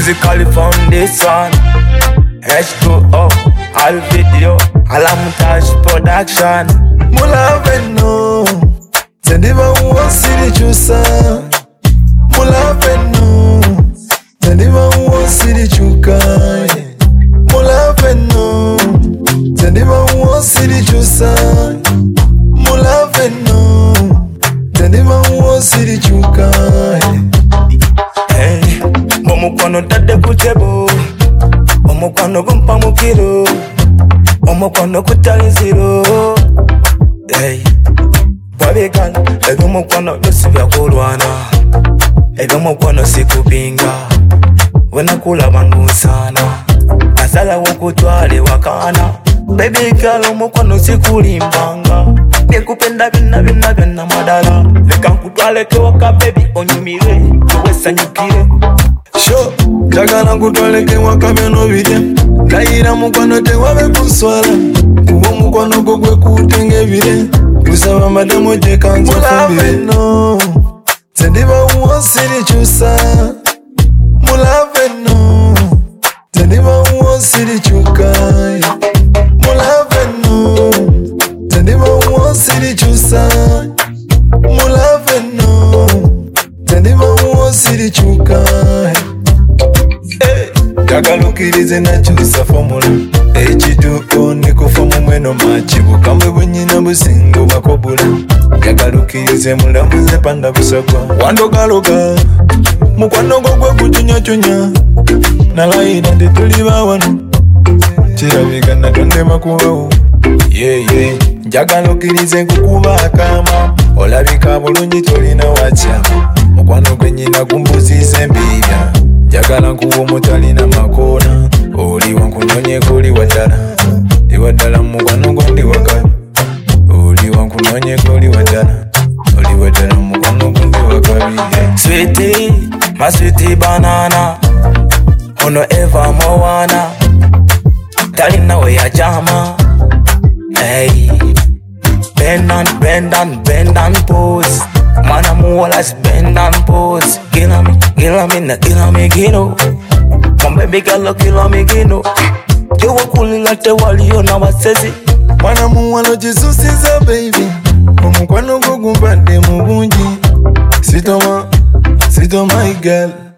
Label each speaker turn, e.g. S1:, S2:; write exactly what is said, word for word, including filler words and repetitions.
S1: Musically foundation H two O all video Alamontage production
S2: Mulaveno Tendiva uosiri chusa Mulaveno Tendiva uosiri chukai Mulaveno Tendiva uosiri chusa Mulaveno Tendiva uosiri chukai.
S1: Hey, Momukwano tade kutebo Omukwano gumpa mukiro Omukwano kutali zero. Hey, Babigan, ego mukwano nosibya kulwana Ego mukwano sikupinga Wena kula bangu sana Asala wakutwale wakana Baby girl mukwano sikulimbanga Nekupenda bina bina bina madala Leka nkutwale kewaka baby onyumire Wesa nyukire
S2: Sho, jagala nkutwale kewaka meno bide Kaira mukwano tewabe kuswala Kubo mukwano gogwe kutenge bide Kusaba madamo jekanza fubire Mulaveno Tendiva uosiri chusa Mulaveno Tendiva uosiri chukai Mulaveno Tendiva uosiri chusa Mulaveno Tendiva uosiri chukai. Jagalukirize na chusa formula H two O nikufa mumweno machibu Kamwe bunyina busingo bakobula Jagalukirize mulambuze panda busakwa Wando galoga Mukwano gogwe kuchunya chunya Nalaida ndituliba wanu Chirabika na tonde makuwawu Yeah yeah Jagalukirize kukuba kama Olabika bulungi tolina wacha Mukwano gwenyina kumbuzize mbibya Jagala nkuwo mutalina makona Oli wankunonye kuli wadala Iwadala mukwano gondi wakabi Oli wankunonye kuli wadala Oli wadala mukwano gondi wakabi yeah.
S1: Sweetie, my sweetie banana Ono eva mowana Talina we ya jama Hey, bend and bend and bend and pose Mana muwalas bend and pose Gila me, gila me, na gila me gino My baby girl gila me gino Yewa kulila te waliyo na wasezi
S2: Mana muwalo jisusiza baby Omukwano gugumbade mubunji Sitoma, sitoma my girl